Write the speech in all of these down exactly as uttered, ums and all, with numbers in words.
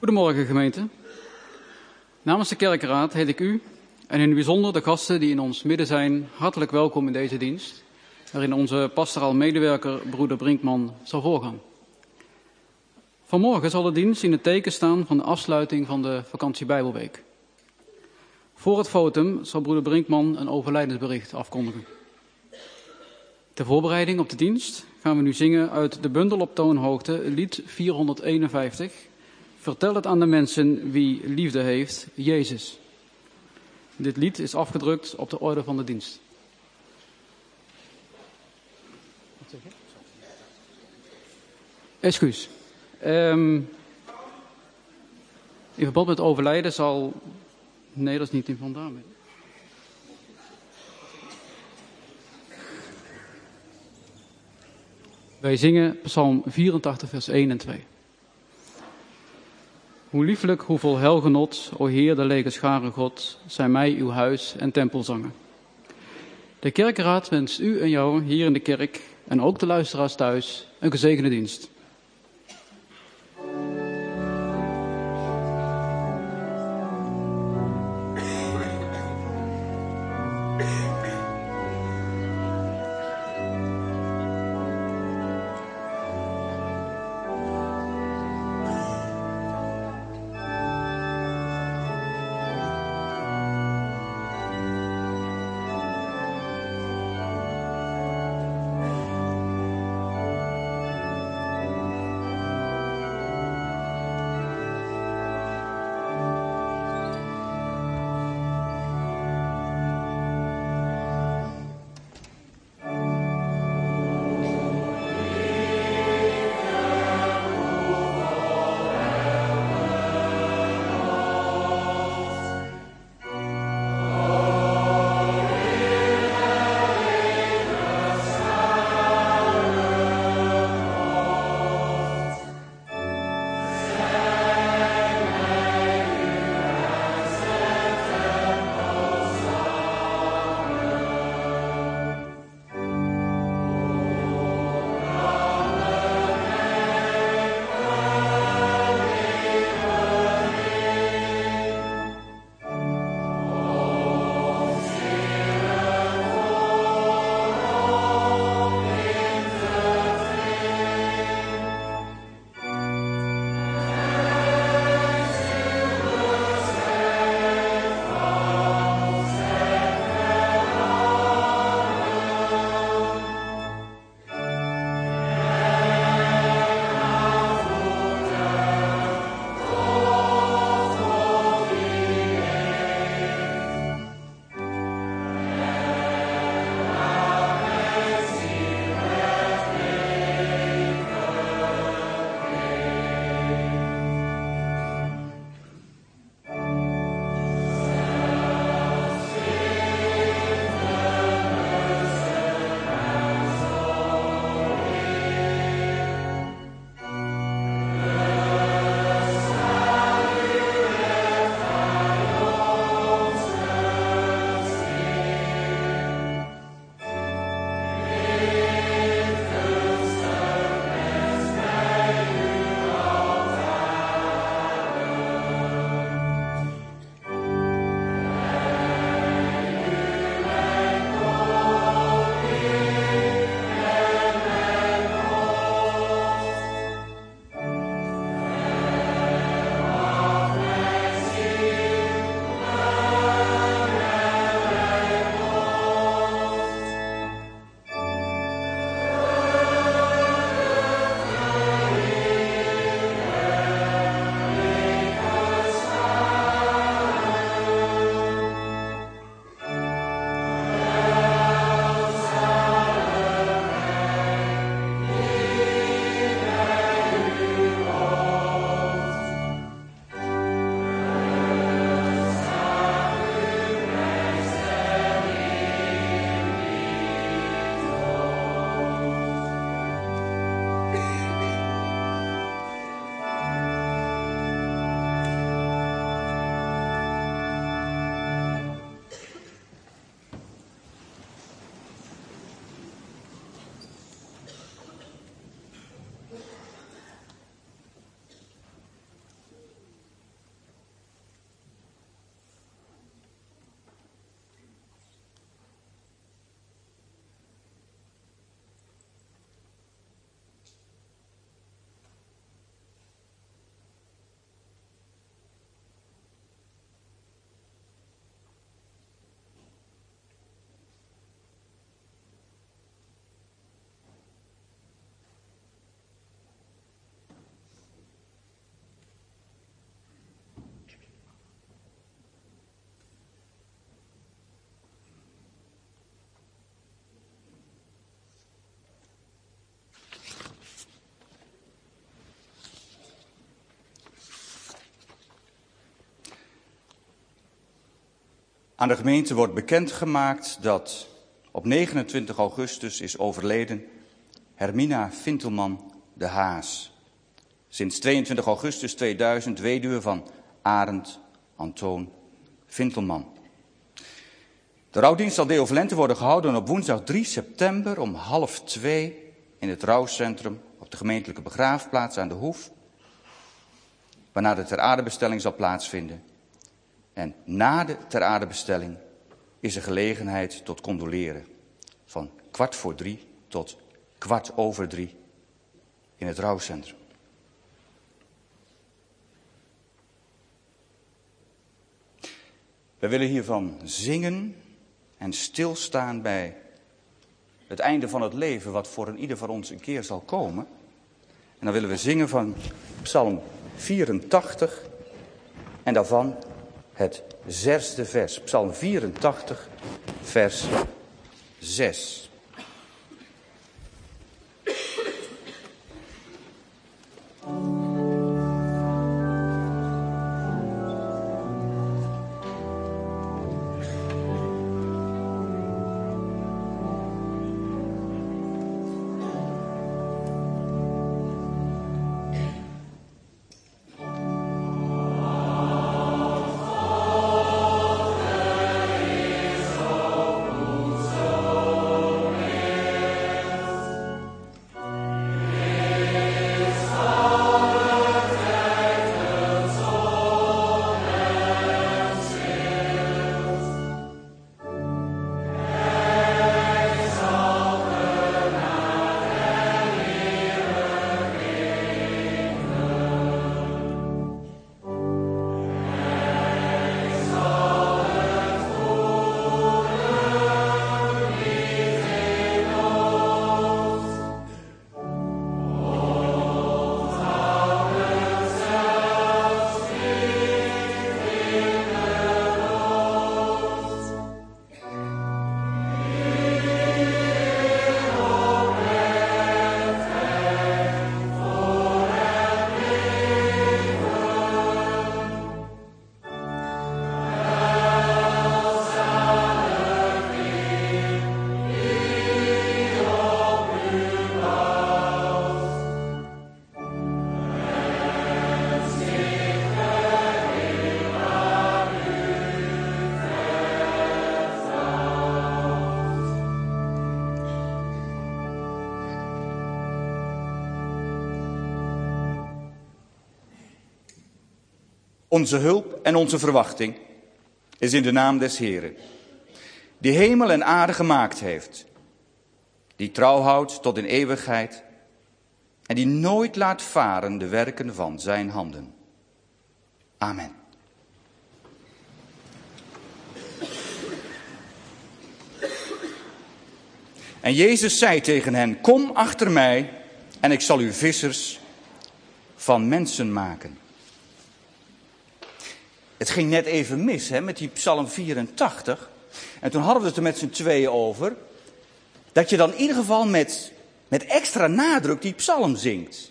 Goedemorgen gemeente. Namens de kerkenraad heet ik u en in het bijzonder de gasten die in ons midden zijn hartelijk welkom in deze dienst, waarin onze pastoraal medewerker broeder Brinkman zal voorgaan. Vanmorgen zal de dienst in het teken staan van de afsluiting van de vakantiebijbelweek. Voor het fotum zal broeder Brinkman een overlijdensbericht afkondigen. Ter voorbereiding op de dienst gaan we nu zingen uit de bundel op toonhoogte, lied vierhonderdeenenvijftig. Vertel het aan de mensen wie liefde heeft, Jezus. Dit lied is afgedrukt op de orde van de dienst. Excuus. Um, in verband met overlijden zal... Nee, dat is niet in vandaan. Wij zingen Psalm vierentachtig, vers één en twee. Hoe lieflijk, hoe vol helgenot, o Heer, de lege schare God, zijn mij uw huis en tempelzangen. De kerkenraad wenst u en jou hier in de kerk en ook de luisteraars thuis een gezegende dienst. Aan de gemeente wordt bekendgemaakt dat op negenentwintig augustus is overleden Hermina Vintelman de Haas. Sinds tweeëntwintig augustus tweeduizend weduwe van Arend Antoon Vintelman. De rouwdienst zal Deo Volente worden gehouden op woensdag drie september om half twee in het rouwcentrum op de gemeentelijke begraafplaats aan de Hoef. Waarna de ter aardebestelling zal plaatsvinden. En na de ter aardebestelling is er gelegenheid tot condoleren. Van kwart voor drie tot kwart over drie in het rouwcentrum. We willen hiervan zingen en stilstaan bij het einde van het leven, wat voor een ieder van ons een keer zal komen. En dan willen we zingen van Psalm vierentachtig en daarvan het zesde vers. Psalm vierentachtig, vers zes. Onze hulp en onze verwachting is in de naam des Heren, die hemel en aarde gemaakt heeft, die trouw houdt tot in eeuwigheid en die nooit laat varen de werken van zijn handen. Amen. En Jezus zei tegen hen, kom achter mij en ik zal u vissers van mensen maken. Het ging net even mis hè, met die Psalm vierentachtig. En toen hadden we het er met z'n tweeën over. Dat je dan in ieder geval met, met extra nadruk die psalm zingt.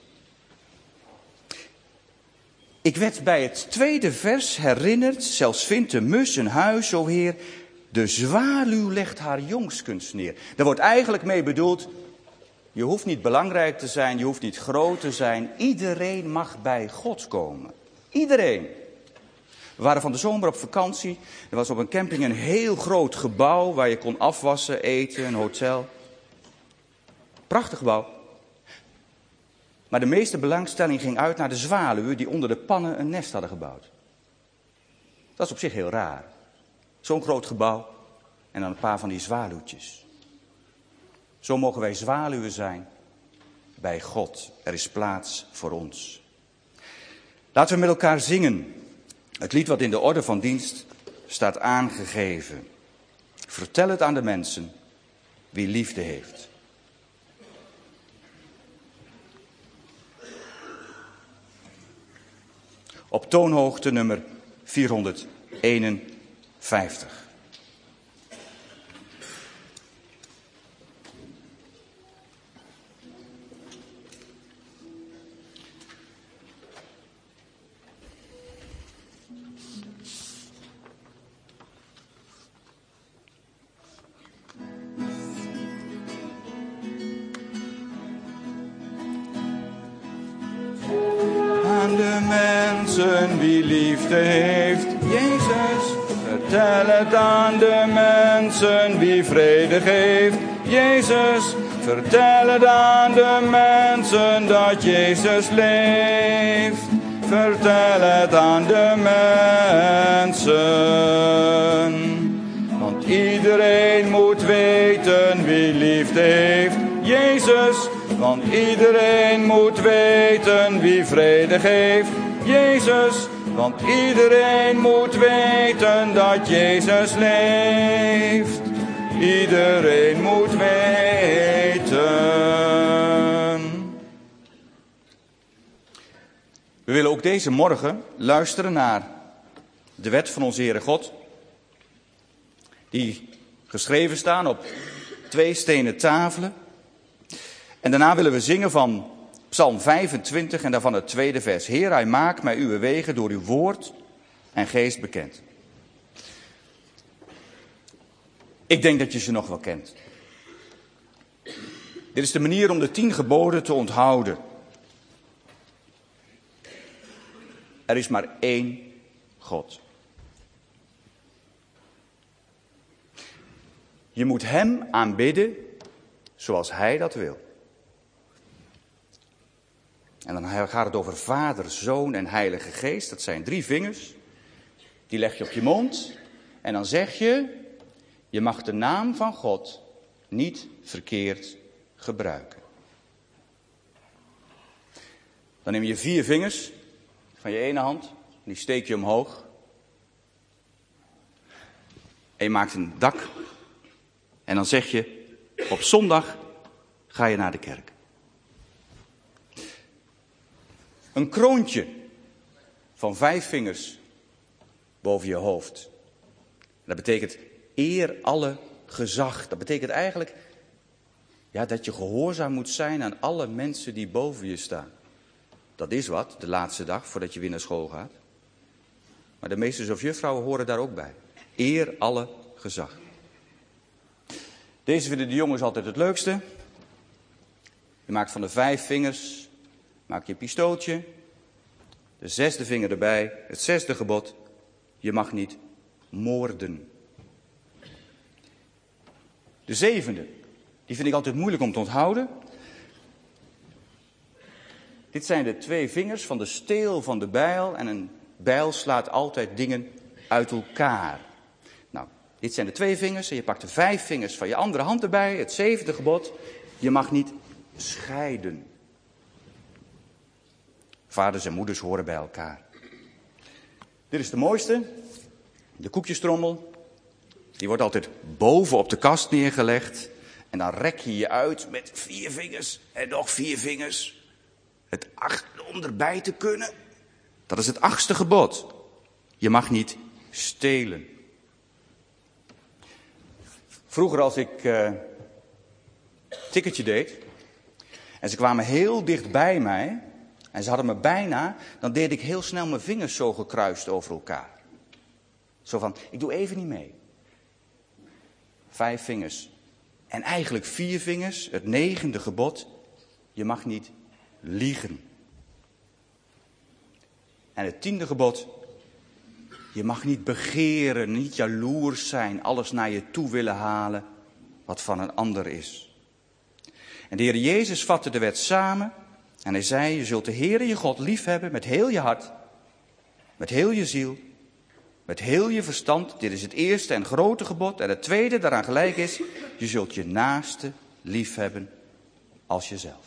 Ik werd bij het tweede vers herinnerd. Zelfs vindt de mus een huis, o Heer. De zwaluw legt haar jongskens neer. Daar wordt eigenlijk mee bedoeld. Je hoeft niet belangrijk te zijn. Je hoeft niet groot te zijn. Iedereen mag bij God komen. Iedereen. We waren van de zomer op vakantie. Er was op een camping een heel groot gebouw waar je kon afwassen, eten, een hotel. Prachtig gebouw. Maar de meeste belangstelling ging uit naar de zwaluwen die onder de pannen een nest hadden gebouwd. Dat is op zich heel raar. Zo'n groot gebouw en dan een paar van die zwaluwtjes. Zo mogen wij zwaluwen zijn bij God. Er is plaats voor ons. Laten we met elkaar zingen. Het lied wat in de orde van dienst staat aangegeven. Vertel het aan de mensen wie liefde heeft. Op toonhoogte nummer vierhonderdeenenvijftig. aan de mensen wie liefde heeft. Jezus, vertel het aan de mensen wie vrede geeft. Jezus, vertel het aan de mensen dat Jezus leeft. Vertel het aan de mensen. Want iedereen moet weten wie liefde heeft. Jezus, want iedereen moet weten wie vrede geeft. Jezus, want iedereen moet weten dat Jezus leeft. Iedereen moet weten. We willen ook deze morgen luisteren naar de wet van onze Heere God, die geschreven staan op twee stenen tafelen. En daarna willen we zingen van Psalm vijfentwintig en daarvan het tweede vers. Heer, hij maakt mij uw wegen door uw woord en geest bekend. Ik denk dat je ze nog wel kent. Dit is de manier om de tien geboden te onthouden. Er is maar één God. Je moet hem aanbidden zoals hij dat wil. En dan gaat het over Vader, Zoon en Heilige Geest. Dat zijn drie vingers. Die leg je op je mond. En dan zeg je, je mag de naam van God niet verkeerd gebruiken. Dan neem je vier vingers van je ene hand. Die steek je omhoog. En je maakt een dak. En dan zeg je, op zondag ga je naar de kerk. Een kroontje van vijf vingers boven je hoofd. Dat betekent eer alle gezag. Dat betekent eigenlijk ja, dat je gehoorzaam moet zijn aan alle mensen die boven je staan. Dat is wat, de laatste dag voordat je weer naar school gaat. Maar de meesters of juffrouwen horen daar ook bij. Eer alle gezag. Deze vinden de jongens altijd het leukste. Je maakt van de vijf vingers, maak je een pistootje. De zesde vinger erbij, het zesde gebod. Je mag niet moorden. De zevende, die vind ik altijd moeilijk om te onthouden. Dit zijn de twee vingers van de steel van de bijl. En een bijl slaat altijd dingen uit elkaar. Nou, dit zijn de twee vingers. En je pakt de vijf vingers van je andere hand erbij. Het zevende gebod. Je mag niet scheiden. Vaders en moeders horen bij elkaar. Dit is de mooiste. De koekjestrommel. Die wordt altijd boven op de kast neergelegd. En dan rek je je uit met vier vingers en nog vier vingers. Het acht om erbij te kunnen. Dat is het achtste gebod. Je mag niet stelen. Vroeger als ik uh, tikkertje deed. En ze kwamen heel dicht bij mij. En ze hadden me bijna. Dan deed ik heel snel mijn vingers zo gekruist over elkaar. Zo van, ik doe even niet mee. Vijf vingers. En eigenlijk vier vingers. Het negende gebod. Je mag niet liegen. En het tiende gebod. Je mag niet begeren, niet jaloers zijn. Alles naar je toe willen halen. Wat van een ander is. En de Heer Jezus vatte de wet samen. En hij zei, je zult de Heere je God liefhebben met heel je hart. Met heel je ziel. Met heel je verstand. Dit is het eerste en grote gebod. En het tweede daaraan gelijk is. Je zult je naaste liefhebben als jezelf.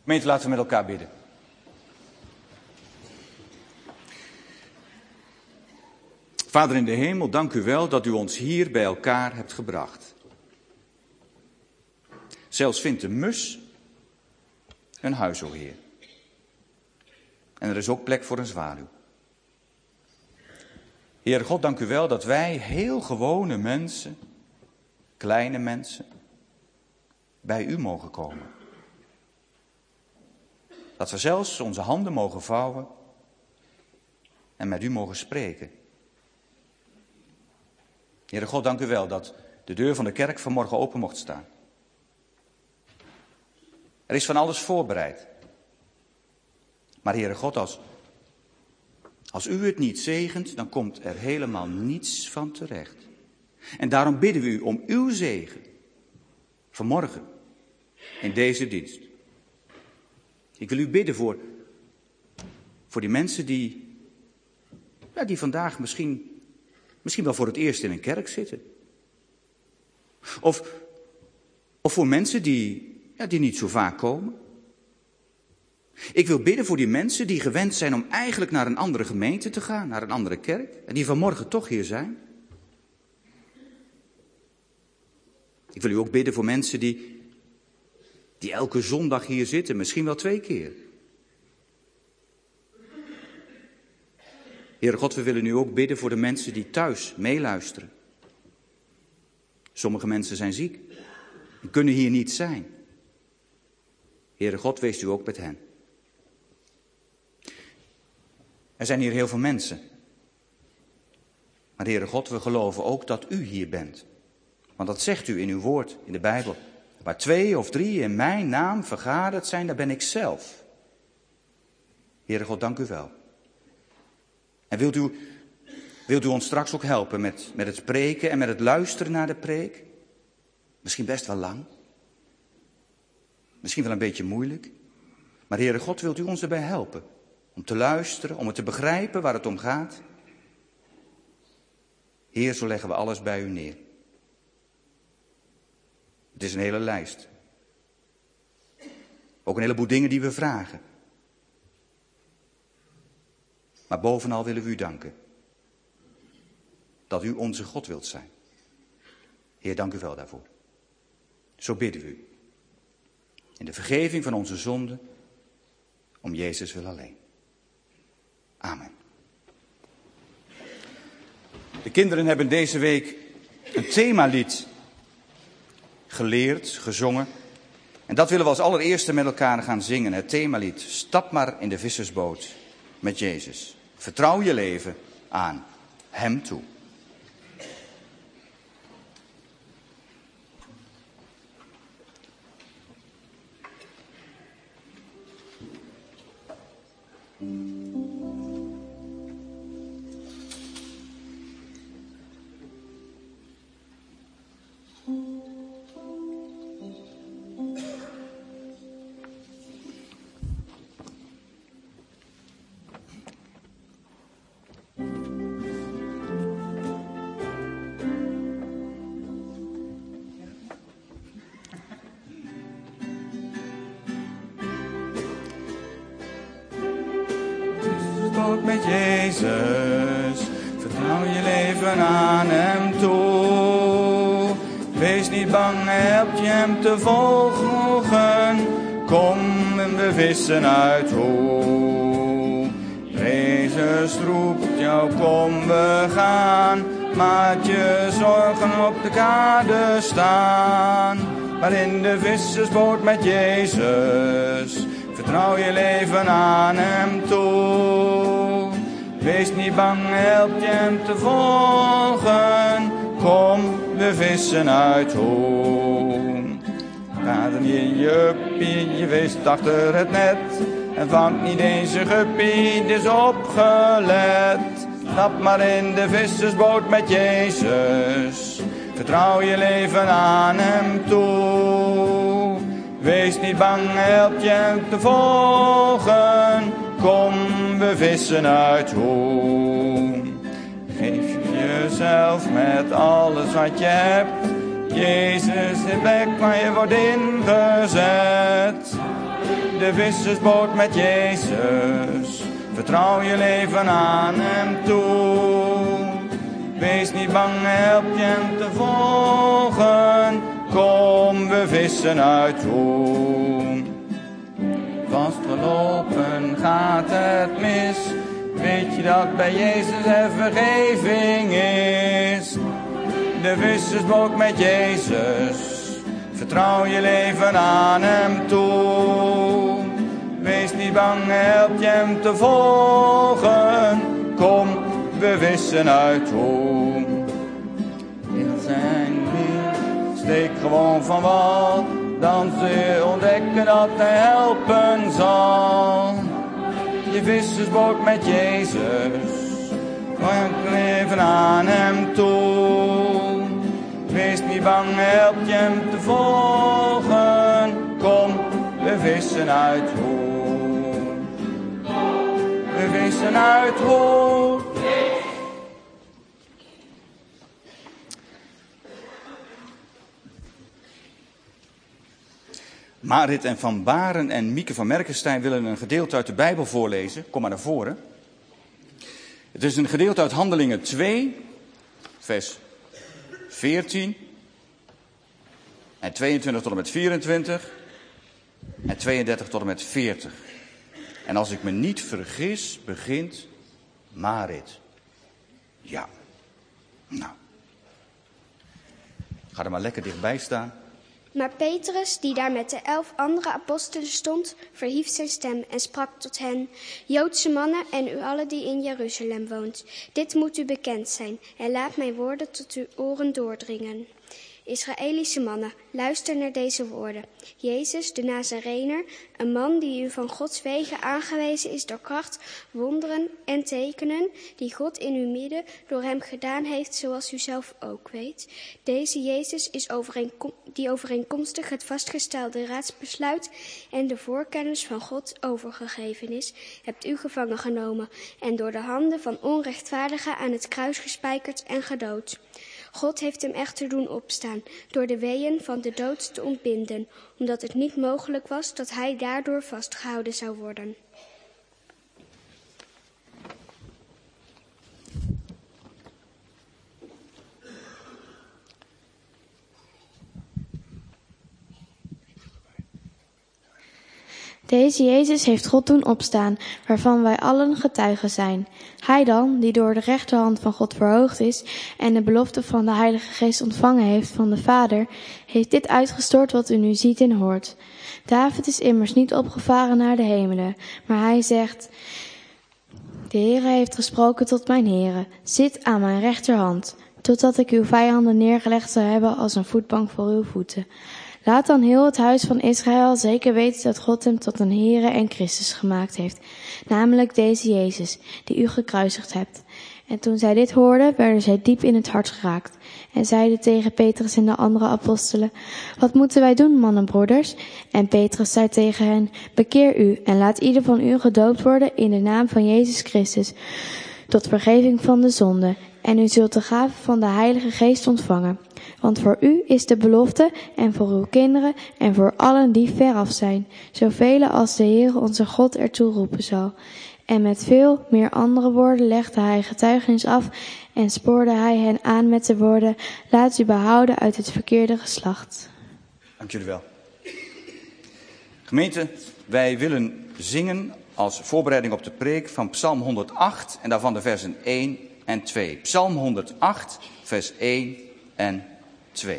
Gemeente, laten we met elkaar bidden. Vader in de hemel, dank u wel dat u ons hier bij elkaar hebt gebracht. Zelfs vindt de mus een huis, o Heer. En er is ook plek voor een zwaluw. Heer God, dank u wel dat wij heel gewone mensen, kleine mensen, bij u mogen komen. Dat we zelfs onze handen mogen vouwen en met u mogen spreken. Heere God, dank u wel dat de deur van de kerk vanmorgen open mocht staan. Er is van alles voorbereid. Maar Heere God, als, als u het niet zegent, dan komt er helemaal niets van terecht. En daarom bidden we u om uw zegen vanmorgen in deze dienst. Ik wil u bidden voor, voor die mensen die, ja, die vandaag misschien, misschien wel voor het eerst in een kerk zitten. Of, of voor mensen die, ja, die niet zo vaak komen. Ik wil bidden voor die mensen die gewend zijn om eigenlijk naar een andere gemeente te gaan, naar een andere kerk. En die vanmorgen toch hier zijn. Ik wil u ook bidden voor mensen die, die elke zondag hier zitten, misschien wel twee keer. Heere God, we willen nu ook bidden voor de mensen die thuis meeluisteren. Sommige mensen zijn ziek en kunnen hier niet zijn. Heere God, wees u ook met hen. Er zijn hier heel veel mensen. Maar Heere God, we geloven ook dat u hier bent. Want dat zegt u in uw woord, in de Bijbel. Waar twee of drie in mijn naam vergaderd zijn, daar ben ik zelf. Heere God, dank u wel. En wilt u, wilt u ons straks ook helpen met, met het spreken en met het luisteren naar de preek? Misschien best wel lang. Misschien wel een beetje moeilijk. Maar Heere God, wilt u ons erbij helpen? Om te luisteren, om het te begrijpen waar het om gaat? Heer, zo leggen we alles bij u neer. Het is een hele lijst. Ook een heleboel dingen die we vragen. Maar bovenal willen we u danken. Dat u onze God wilt zijn. Heer, dank u wel daarvoor. Zo bidden we u. In de vergeving van onze zonden. Om Jezus wil alleen. Amen. De kinderen hebben deze week een themalied geleerd, gezongen. En dat willen we als allereerste met elkaar gaan zingen. Het themalied. Stap maar in de vissersboot met Jezus. Vertrouw je leven aan hem toe. Met Jezus, vertrouw je leven aan hem toe. Wees niet bang, help je hem te volgen. Kom en we vissen uit hoe. Jezus roept jou, kom we gaan. Maak je zorgen op de kade staan. Maar in de vissersboot met Jezus, vertrouw je leven aan hem toe. Wees niet bang, help je hem te volgen. Kom, we vissen uit hoe. Vader, je juppie, je vist achter het net. En vangt niet eens een guppie, het is opgelet. Stap maar in de vissersboot met Jezus. Vertrouw je leven aan hem toe. Wees niet bang, help je hem te volgen. Kom, we vissen uit hoe. Geef jezelf met alles wat je hebt. Jezus, de plek waar je wordt ingezet. de vissersboot met Jezus. Vertrouw je leven aan hem toe. Wees niet bang, help je hem te volgen. Kom, we vissen uit hoe. Vastgelopen gaat het mis. Weet je dat bij Jezus er vergeving is? De vissersboot met Jezus. Vertrouw je leven aan hem toe. Wees niet bang, help je hem te volgen. Kom, we vissen uit hoe. In zijn wiel, steek gewoon van wal. Dan zul je ontdekken dat hij helpen zal. Je vissersboot met Jezus. Kom leven aan hem toe. Wees niet bang, help je hem te volgen. Kom, we vissen uit hoe. We vissen uit hoe. Marit en Van Baren en Mieke van Merkenstein willen een gedeelte uit de Bijbel voorlezen. Kom maar naar voren. Het is een gedeelte uit Handelingen twee, vers veertien en tweeëntwintig tot en met vierentwintig en tweeëndertig tot en met veertig. En als ik me niet vergis, begint Marit. Ja. Nou. Ga er maar lekker dichtbij staan. Maar Petrus, die daar met de elf andere apostelen stond, verhief zijn stem en sprak tot hen: Joodse mannen en u allen die in Jeruzalem woont, dit moet u bekend zijn en laat mijn woorden tot uw oren doordringen. Israëlische mannen, luister naar deze woorden. Jezus, de Nazarener, een man die u van Gods wegen aangewezen is door kracht, wonderen en tekenen, die God in uw midden door hem gedaan heeft, zoals u zelf ook weet. Deze Jezus is overeenkom- die overeenkomstig het vastgestelde raadsbesluit en de voorkennis van God overgegeven is, hebt u gevangen genomen en door de handen van onrechtvaardigen aan het kruis gespijkerd en gedood. God heeft hem echter doen opstaan, door de weeën van de dood te ontbinden, omdat het niet mogelijk was dat hij daardoor vastgehouden zou worden. Deze Jezus heeft God doen opstaan, waarvan wij allen getuigen zijn. Hij dan, die door de rechterhand van God verhoogd is en de belofte van de Heilige Geest ontvangen heeft van de Vader, heeft dit uitgestort wat u nu ziet en hoort. David is immers niet opgevaren naar de hemelen, maar hij zegt: De Heere heeft gesproken tot mijn Heere, zit aan mijn rechterhand, totdat ik uw vijanden neergelegd zal hebben als een voetbank voor uw voeten. Laat dan heel het huis van Israël zeker weten dat God hem tot een Heere en Christus gemaakt heeft, namelijk deze Jezus, die u gekruisigd hebt. En toen zij dit hoorden, werden zij diep in het hart geraakt en zeiden tegen Petrus en de andere apostelen: Wat moeten wij doen, mannenbroeders? En Petrus zei tegen hen: Bekeer u en laat ieder van u gedoopt worden in de naam van Jezus Christus, tot vergeving van de zonde. En u zult de gave van de Heilige Geest ontvangen. Want voor u is de belofte, en voor uw kinderen, en voor allen die veraf zijn, zoveel als de Heer onze God ertoe roepen zal. En met veel meer andere woorden legde hij getuigenis af en spoorde hij hen aan met de woorden: Laat u behouden uit het verkeerde geslacht. Dank jullie wel. Gemeente, wij willen zingen als voorbereiding op de preek van Psalm honderdacht en daarvan de versen één en twee. Psalm honderdacht, vers één en twee.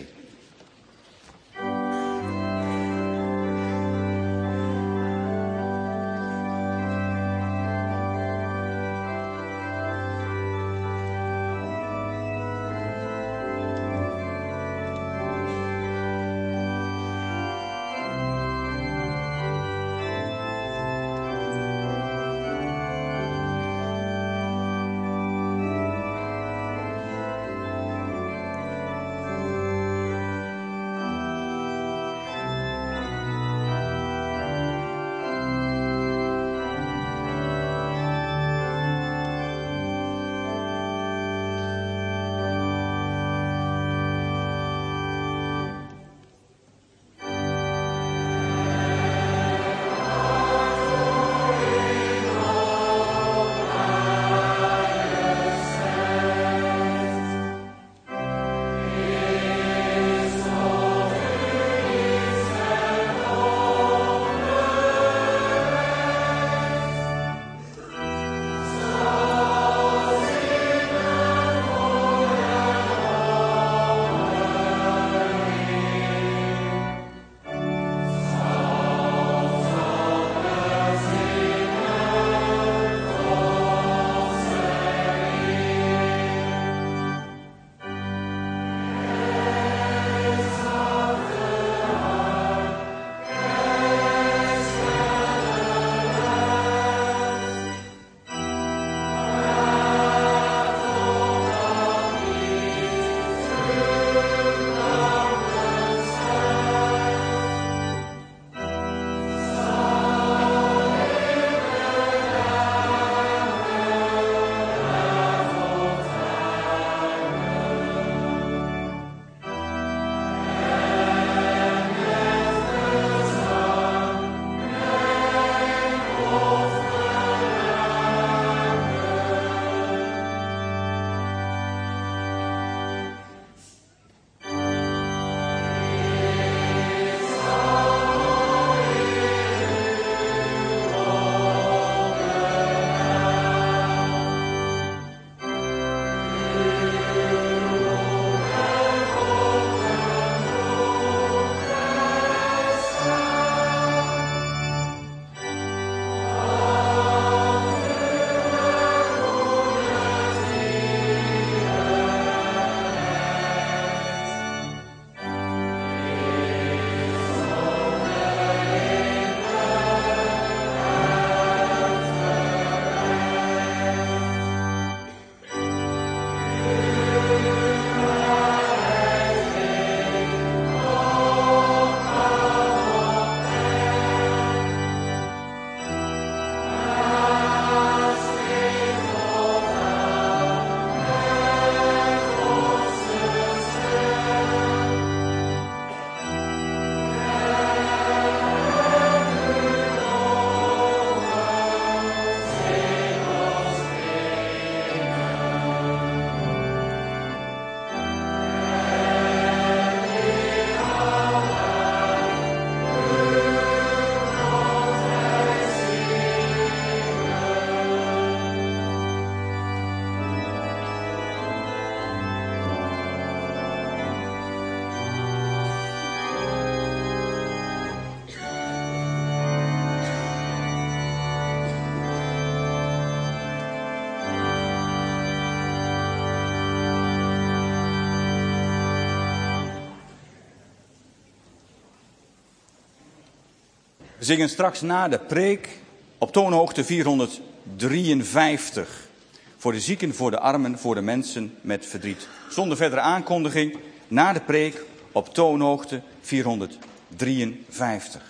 We zingen straks na de preek op toonhoogte vierhonderddrieënvijftig. Voor de zieken, voor de armen, voor de mensen met verdriet. Zonder verdere aankondiging, na de preek op toonhoogte vierhonderddrieënvijftig.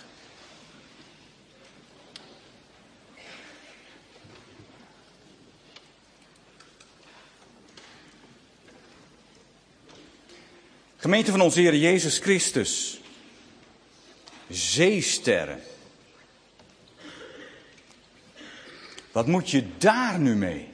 Gemeente van onze Heer Jezus Christus. Zeesterren. Wat moet je daar nu mee?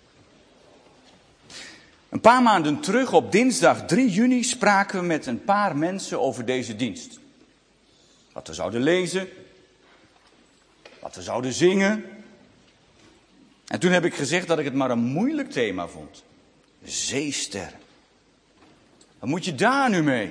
Een paar maanden terug, op dinsdag drie juni, spraken we met een paar mensen over deze dienst. Wat we zouden lezen, wat we zouden zingen. En toen heb ik gezegd dat ik het maar een moeilijk thema vond. Zeesterren. Wat moet je daar nu mee?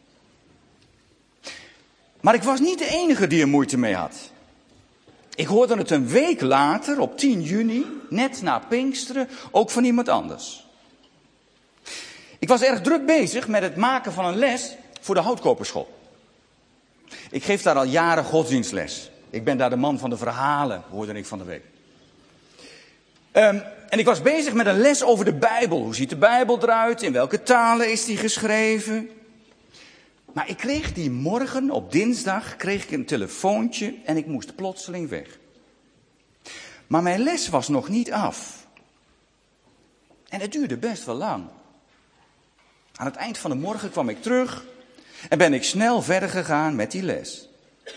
Maar ik was niet de enige die er moeite mee had. Ik hoorde het een week later, op tien juni, net na Pinksteren, ook van iemand anders. Ik was erg druk bezig met het maken van een les voor de Houtkoperschool. Ik geef daar al jaren godsdienstles. Ik ben daar de man van de verhalen, hoorde ik van de week. Um, en ik was bezig met een les over de Bijbel. Hoe ziet de Bijbel eruit? In welke talen is die geschreven? Maar ik kreeg die morgen, op dinsdag, kreeg ik een telefoontje en ik moest plotseling weg. Maar mijn les was nog niet af. En het duurde best wel lang. Aan het eind van de morgen kwam ik terug en ben ik snel verder gegaan met die les.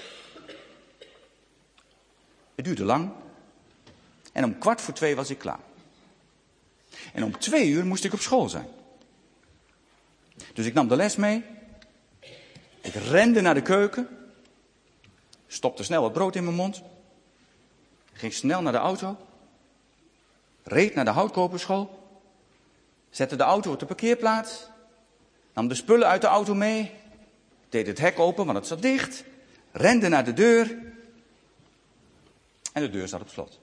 Het duurde lang en om kwart voor twee was ik klaar. En om twee uur moest ik op school zijn. Dus ik nam de les mee. Ik rende naar de keuken. Stopte snel wat brood in mijn mond. Ging snel naar de auto. Reed naar de Houtkoperschool. Zette de auto op de parkeerplaats. Nam de spullen uit de auto mee. Deed het hek open, want het zat dicht. Rende naar de deur. En de deur zat op slot.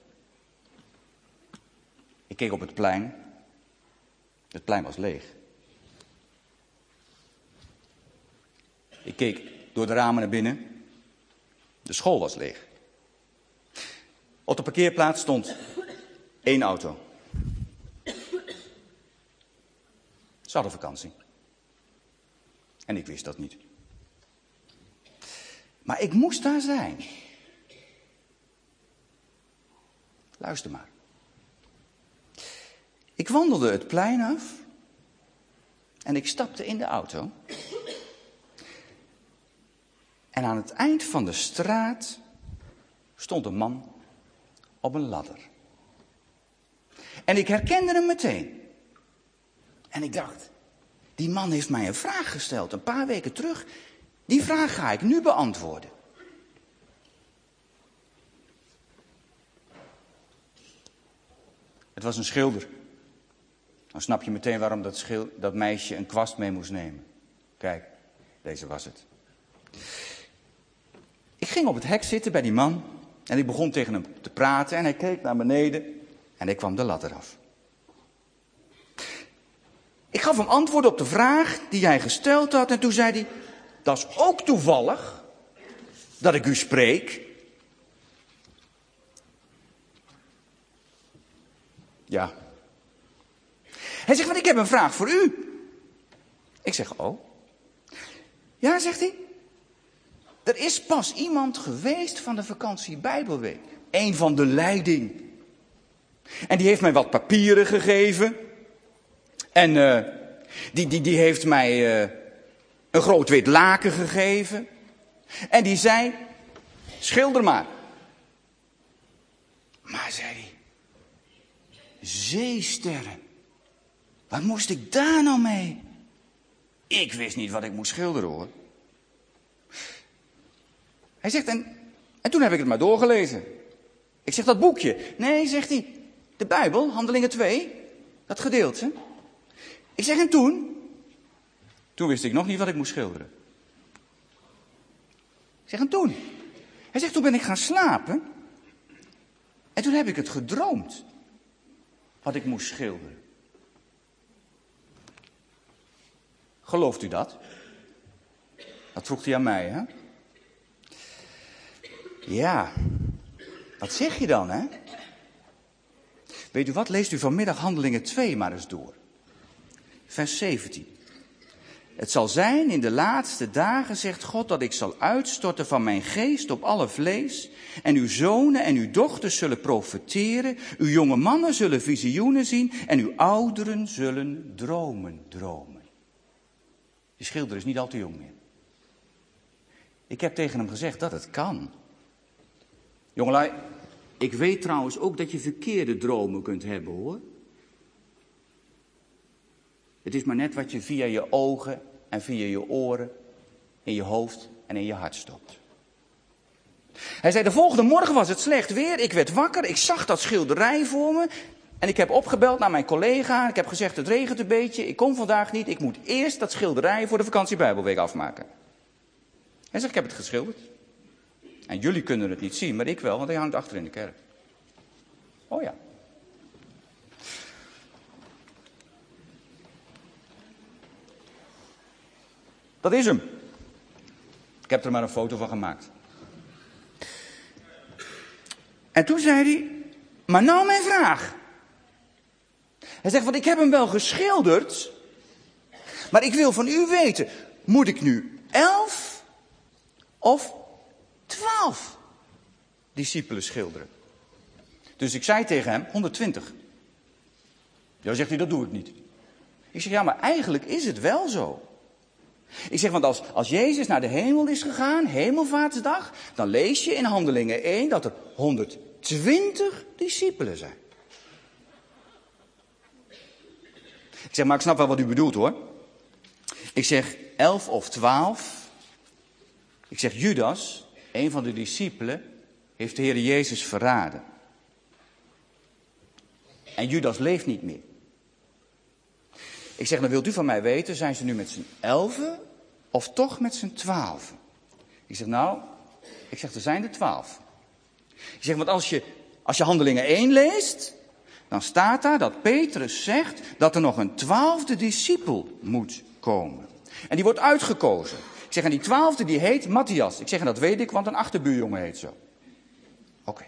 Ik keek op het plein. Het plein was leeg. Ik keek door de ramen naar binnen. De school was leeg. Op de parkeerplaats stond één auto. Ze hadden vakantie. En ik wist dat niet. Maar ik moest daar zijn. Luister maar. Ik wandelde het plein af. En ik stapte in de auto. En aan het eind van de straat stond een man op een ladder. En ik herkende hem meteen. En ik dacht, die man heeft mij een vraag gesteld een paar weken terug. Die vraag ga ik nu beantwoorden. Het was een schilder. Dan snap je meteen waarom dat, schil, dat meisje een kwast mee moest nemen. Kijk, deze was het. Ik ging op het hek zitten bij die man en ik begon tegen hem te praten en hij keek naar beneden en ik kwam de ladder af. Ik gaf hem antwoord op de vraag die hij gesteld had en toen zei hij, dat is ook toevallig dat ik u spreek. Ja. Hij zegt, want ik heb een vraag voor u. Ik zeg, oh. Ja, zegt hij. Er is pas iemand geweest van de vakantie Bijbelweek. Eén van de leiding. En die heeft mij wat papieren gegeven. En uh, die, die, die heeft mij uh, een groot wit laken gegeven. En die zei, schilder maar. Maar, zei hij, zeesterren. Wat moest ik daar nou mee? Ik wist niet wat ik moest schilderen, hoor. Hij zegt, en, en toen heb ik het maar doorgelezen. Ik zeg, dat boekje. Nee, zegt hij, de Bijbel, Handelingen twee, dat gedeelte. Ik zeg, en toen? Toen wist ik nog niet wat ik moest schilderen. Ik zeg, en toen? Hij zegt, toen ben ik gaan slapen. En toen heb ik het gedroomd. Wat ik moest schilderen. Gelooft u dat? Dat vroeg hij aan mij, hè? Ja, wat zeg je dan, hè? Weet u wat? Leest u vanmiddag Handelingen twee maar eens door. Vers zeventien. Het zal zijn in de laatste dagen, zegt God, dat ik zal uitstorten van mijn geest op alle vlees. En uw zonen en uw dochters zullen profeteren. Uw jonge mannen zullen visioenen zien. En uw ouderen zullen dromen dromen. Die schilder is niet al te jong meer. Ik heb tegen hem gezegd dat het kan. Jongelui, ik weet trouwens ook dat je verkeerde dromen kunt hebben, hoor. Het is maar net wat je via je ogen en via je oren, in je hoofd en in je hart stopt. Hij zei, de volgende morgen was het slecht weer. Ik werd wakker, ik zag dat schilderij voor me. En ik heb opgebeld naar mijn collega. Ik heb gezegd, het regent een beetje, ik kom vandaag niet. Ik moet eerst dat schilderij voor de vakantie Bijbelweek afmaken. Hij zegt, ik heb het geschilderd. En jullie kunnen het niet zien, maar ik wel, want hij hangt achter in de kerk. Oh ja. Dat is hem. Ik heb er maar een foto van gemaakt. En toen zei hij, maar nou mijn vraag. Hij zegt, want ik heb hem wel geschilderd, maar ik wil van u weten, moet ik nu elf of twaalf discipelen schilderen? Dus ik zei tegen hem, honderdtwintig. Ja, zegt hij, dat doe ik niet. Ik zeg, ja, maar eigenlijk is het wel zo. Ik zeg, want als, als Jezus naar de hemel is gegaan, hemelvaartsdag, dan lees je in Handelingen één dat er honderdtwintig discipelen zijn. Ik zeg, maar ik snap wel wat u bedoelt, hoor. Ik zeg, elf of twaalf. Ik zeg, Judas, een van de discipelen, heeft de Heer Jezus verraden. En Judas leeft niet meer. Ik zeg, dan wilt u van mij weten, zijn ze nu met z'n elfen of toch met z'n twaalfen? Ik zeg, nou, ik zeg, er zijn er twaalf. Ik zeg, want als je, als je Handelingen één leest, dan staat daar dat Petrus zegt dat er nog een twaalfde discipel moet komen. En die wordt uitgekozen. Ik zeg, en die twaalfde die heet Matthias. Ik zeg, en dat weet ik, want een achterbuurjongen heet zo. Oké. Okay.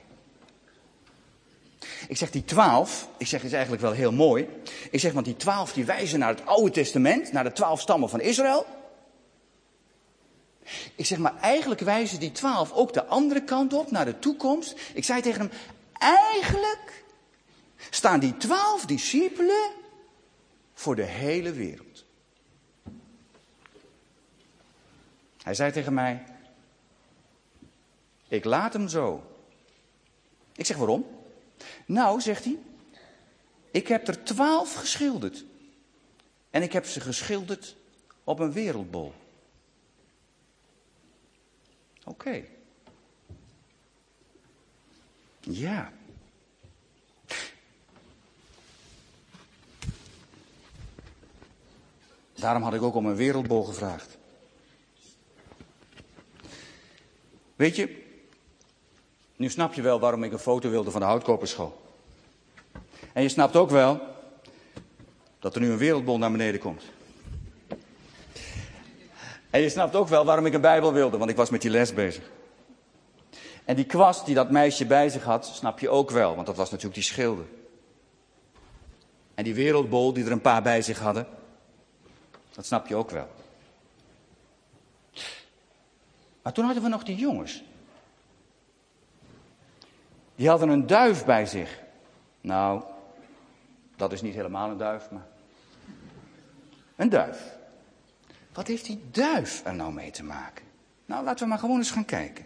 Ik zeg, die twaalf, ik zeg, is eigenlijk wel heel mooi. Ik zeg, want die twaalf die wijzen naar het Oude Testament, naar de twaalf stammen van Israël. Ik zeg, maar eigenlijk wijzen die twaalf ook de andere kant op, naar de toekomst. Ik zei tegen hem, eigenlijk staan die twaalf discipelen voor de hele wereld. Hij zei tegen mij, ik laat hem zo. Ik zeg, waarom? Nou, zegt hij, ik heb er twaalf geschilderd. En ik heb ze geschilderd op een wereldbol. Oké. Okay. Ja. Daarom had ik ook om een wereldbol gevraagd. Weet je, nu snap je wel waarom ik een foto wilde van de houtkoperschool. En je snapt ook wel dat er nu een wereldbol naar beneden komt. En je snapt ook wel waarom ik een Bijbel wilde, want ik was met die les bezig. En die kwast die dat meisje bij zich had, snap je ook wel, want dat was natuurlijk die schilder. En die wereldbol die er een paar bij zich hadden, dat snap je ook wel. Maar toen hadden we nog die jongens. Die hadden een duif bij zich. Nou, dat is niet helemaal een duif, maar een duif. Wat heeft die duif er nou mee te maken? Nou, laten we maar gewoon eens gaan kijken.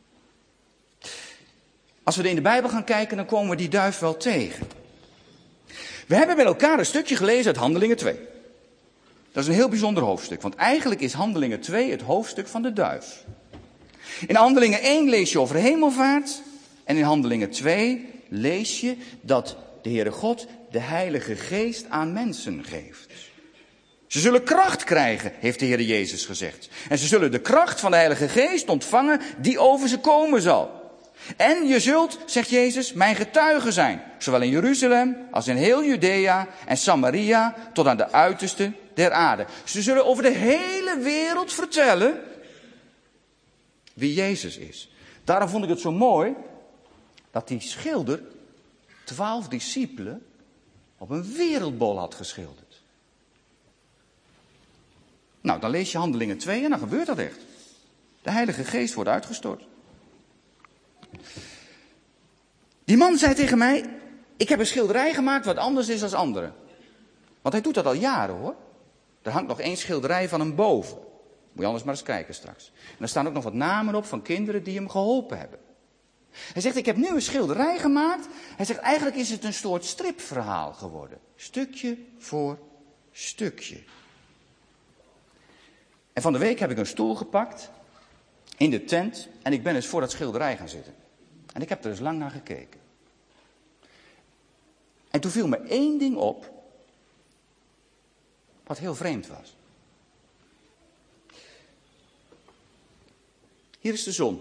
Als we er in de Bijbel gaan kijken, dan komen we die duif wel tegen. We hebben met elkaar een stukje gelezen uit Handelingen twee. Dat is een heel bijzonder hoofdstuk, want eigenlijk is Handelingen twee het hoofdstuk van de duif. In Handelingen één lees je over hemelvaart en in Handelingen twee lees je dat de Heere God de Heilige Geest aan mensen geeft. Ze zullen kracht krijgen, heeft de Heer Jezus gezegd. En ze zullen de kracht van de Heilige Geest ontvangen die over ze komen zal. En je zult, zegt Jezus, mijn getuige zijn. Zowel in Jeruzalem als in heel Judea en Samaria tot aan de uiterste der aarde. Ze zullen over de hele wereld vertellen wie Jezus is. Daarom vond ik het zo mooi dat die schilder twaalf discipelen op een wereldbol had geschilderd. Nou, dan lees je Handelingen twee en dan gebeurt dat echt. De Heilige Geest wordt uitgestort. Die man zei tegen mij, ik heb een schilderij gemaakt wat anders is dan anderen. Want hij doet dat al jaren hoor. Er hangt nog één schilderij van hem boven. Moet je anders maar eens kijken straks. En er staan ook nog wat namen op van kinderen die hem geholpen hebben. Hij zegt, ik heb nu een schilderij gemaakt. Hij zegt, eigenlijk is het een soort stripverhaal geworden. Stukje voor stukje. En van de week heb ik een stoel gepakt in de tent en ik ben eens voor dat schilderij gaan zitten. En ik heb er eens lang naar gekeken. En toen viel me één ding op, wat heel vreemd was. Hier is de zon.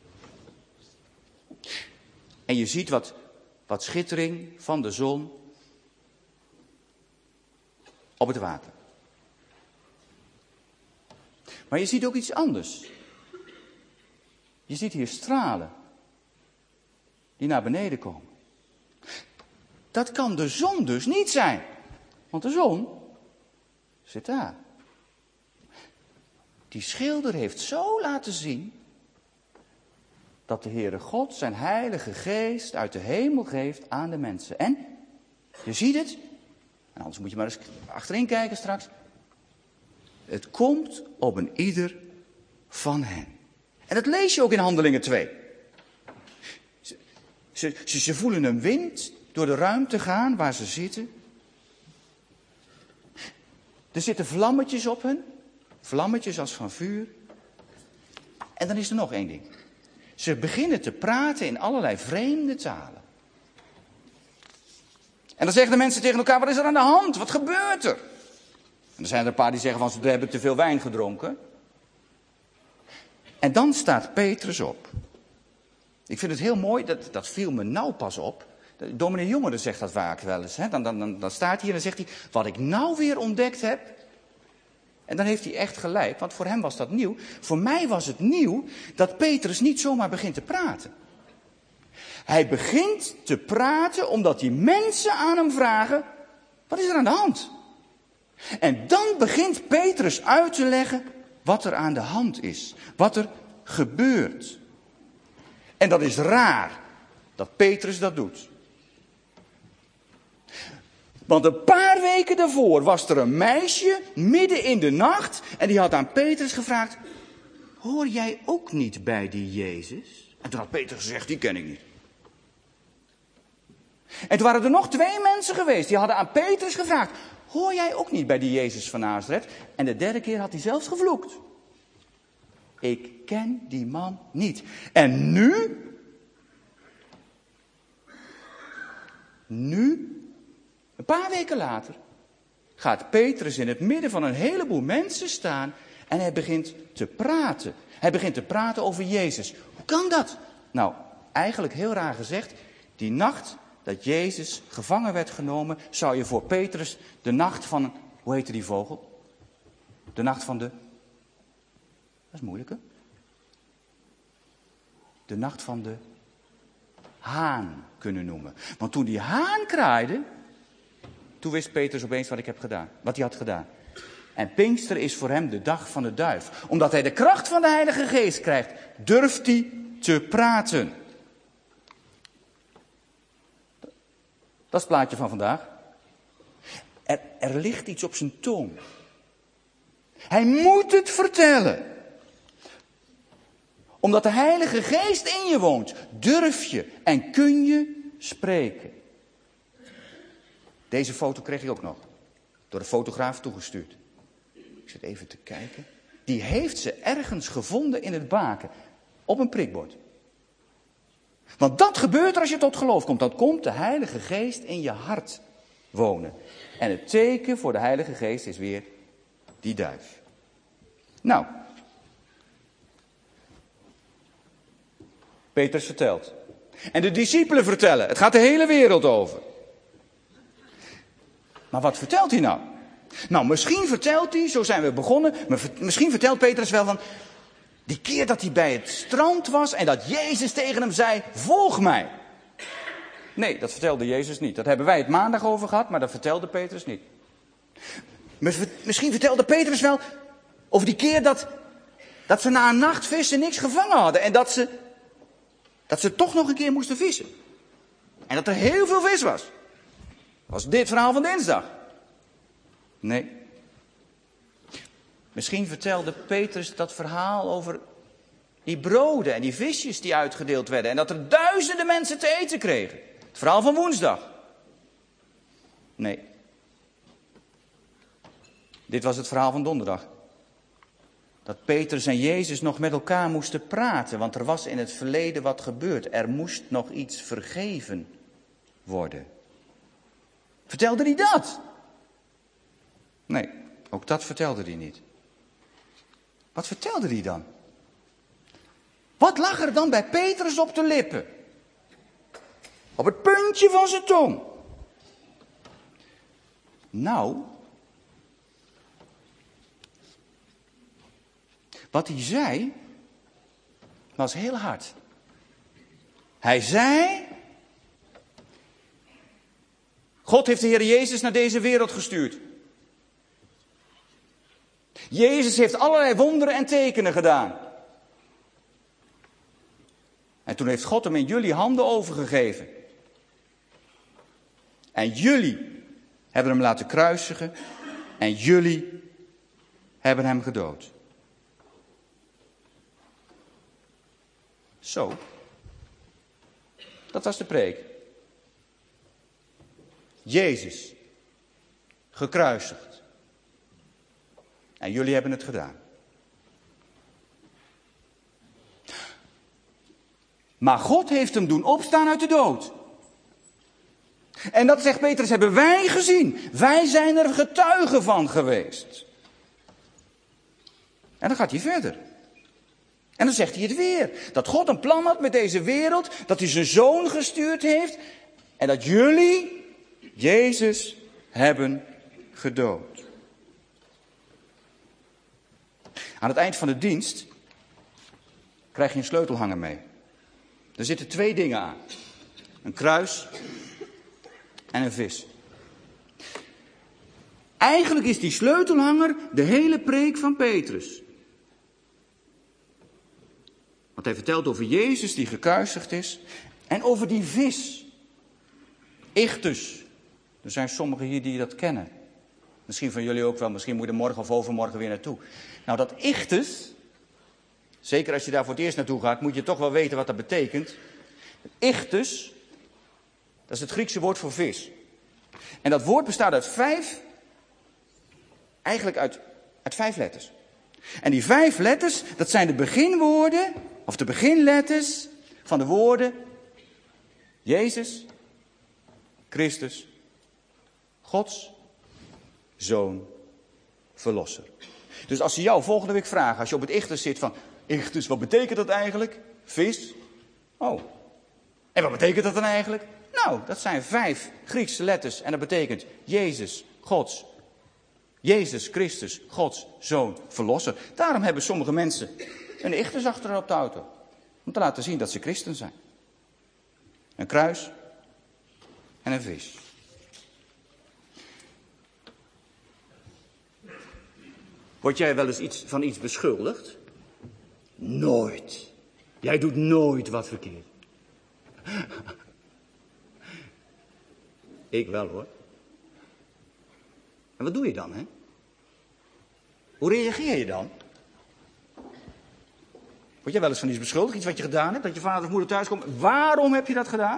En je ziet wat, wat schittering van de zon op het water. Maar je ziet ook iets anders. Je ziet hier stralen die naar beneden komen. Dat kan de zon dus niet zijn. Want de zon zit daar. Die schilder heeft zo laten zien dat de Heere God zijn Heilige Geest uit de hemel geeft aan de mensen. En, je ziet het, en anders moet je maar eens achterin kijken straks. Het komt op een ieder van hen. En dat lees je ook in Handelingen twee. Ze, ze, ze voelen een wind door de ruimte gaan waar ze zitten. Er zitten vlammetjes op hen. Vlammetjes als van vuur. En dan is er nog één ding. Ze beginnen te praten in allerlei vreemde talen. En dan zeggen de mensen tegen elkaar, wat is er aan de hand? Wat gebeurt er? En dan zijn er een paar die zeggen van, ze hebben te veel wijn gedronken. En dan staat Petrus op. Ik vind het heel mooi, dat, dat viel me nou pas op. Dominee Jongeren zegt dat vaak wel eens. Hè? Dan, dan, dan, dan staat hij hier en dan zegt hij, wat ik nou weer ontdekt heb. En dan heeft hij echt gelijk, want voor hem was dat nieuw. Voor mij was het nieuw dat Petrus niet zomaar begint te praten. Hij begint te praten omdat die mensen aan hem vragen, wat is er aan de hand? En dan begint Petrus uit te leggen wat er aan de hand is. Wat er gebeurt. En dat is raar dat Petrus dat doet. Want een paar weken daarvoor was er een meisje midden in de nacht en die had aan Petrus gevraagd, hoor jij ook niet bij die Jezus? En toen had Petrus gezegd, die ken ik niet. En toen waren er nog twee mensen geweest, die hadden aan Petrus gevraagd, hoor jij ook niet bij die Jezus van Nazareth? En de derde keer had hij zelfs gevloekt. Ik ken die man niet. En nu, nu, een paar weken later, gaat Petrus in het midden van een heleboel mensen staan en hij begint te praten. Hij begint te praten over Jezus. Hoe kan dat? Nou, eigenlijk heel raar gezegd, die nacht dat Jezus gevangen werd genomen, zou je voor Petrus de nacht van, hoe heette die vogel? De nacht van de, dat is moeilijk hè? De nacht van de haan kunnen noemen. Want toen die haan kraaide, toen wist Petrus opeens wat ik heb gedaan, wat hij had gedaan. En Pinkster is voor hem de dag van de duif. Omdat hij de kracht van de Heilige Geest krijgt, durft hij te praten. Dat is het plaatje van vandaag. Er, er ligt iets op zijn tong. Hij moet het vertellen. Omdat de Heilige Geest in je woont, durf je en kun je spreken. Deze foto kreeg ik ook nog. Door de fotograaf toegestuurd. Ik zit even te kijken. Die heeft ze ergens gevonden in het baken. Op een prikbord. Want dat gebeurt er als je tot geloof komt. Dan komt de Heilige Geest in je hart wonen. En het teken voor de Heilige Geest is weer die duif. Nou. Petrus vertelt. En de discipelen vertellen. Het gaat de hele wereld over. Maar wat vertelt hij nou? Nou, misschien vertelt hij, zo zijn we begonnen, maar misschien vertelt Petrus wel van, Die keer dat hij bij het strand was en dat Jezus tegen hem zei, volg mij. Nee, dat vertelde Jezus niet. Dat hebben wij het maandag over gehad, maar dat vertelde Petrus niet. Misschien vertelde Petrus wel over die keer dat, dat ze na een nacht vissen niks gevangen hadden. En dat ze, dat ze toch nog een keer moesten vissen. En dat er heel veel vis was. Was dit verhaal van dinsdag? Nee. Misschien vertelde Petrus dat verhaal over die broden en die visjes die uitgedeeld werden. En dat er duizenden mensen te eten kregen. Het verhaal van woensdag. Nee. Dit was het verhaal van donderdag. Dat Petrus en Jezus nog met elkaar moesten praten. Want er was in het verleden wat gebeurd. Er moest nog iets vergeven worden. Vertelde hij dat? Nee, ook dat vertelde hij niet. Wat vertelde hij dan? Wat lag er dan bij Petrus op de lippen? Op het puntje van zijn tong. Nou, wat hij zei, was heel hard. Hij zei, God heeft de Heer Jezus naar deze wereld gestuurd. Jezus heeft allerlei wonderen en tekenen gedaan. En toen heeft God hem in jullie handen overgegeven. En jullie hebben hem laten kruisigen. En jullie hebben hem gedood. Zo. Dat was de preek. Jezus. Gekruisigd. En jullie hebben het gedaan. Maar God heeft hem doen opstaan uit de dood. En dat, zegt Petrus, hebben wij gezien. Wij zijn er getuigen van geweest. En dan gaat hij verder. En dan zegt hij het weer. Dat God een plan had met deze wereld. Dat hij zijn zoon gestuurd heeft. En dat jullie Jezus hebben gedood. Aan het eind van de dienst krijg je een sleutelhanger mee. Er zitten twee dingen aan. Een kruis en een vis. Eigenlijk is die sleutelhanger de hele preek van Petrus. Want hij vertelt over Jezus die gekruisigd is. En over die vis. Ichthus. Er zijn sommigen hier die dat kennen. Misschien van jullie ook wel. Misschien moet je er morgen of overmorgen weer naartoe. Nou, dat ichthus. Zeker als je daar voor het eerst naartoe gaat, moet je toch wel weten wat dat betekent. Ichthus. Dat is het Griekse woord voor vis. En dat woord bestaat uit vijf. Eigenlijk uit, uit vijf letters. En die vijf letters, dat zijn de beginwoorden. Of de beginletters van de woorden. Jezus. Christus. Gods Zoon. Verlosser. Dus als ze jou volgende week vragen, als je op het ichthus zit van, ichthus, wat betekent dat eigenlijk? Vis. Oh. En wat betekent dat dan eigenlijk? Nou, dat zijn vijf Griekse letters en dat betekent Jezus, Gods. Jezus Christus, Gods Zoon, Verlosser. Daarom hebben sommige mensen een ichthus achter op de auto. Om te laten zien dat ze christen zijn. Een kruis en een vis. Word jij wel eens iets, van iets beschuldigd? Nooit. Jij doet nooit wat verkeerd. Ik wel hoor. En wat doe je dan, hè? Hoe reageer je dan? Word jij wel eens van iets beschuldigd, iets wat je gedaan hebt, dat je vader of moeder thuis komt? Waarom heb je dat gedaan?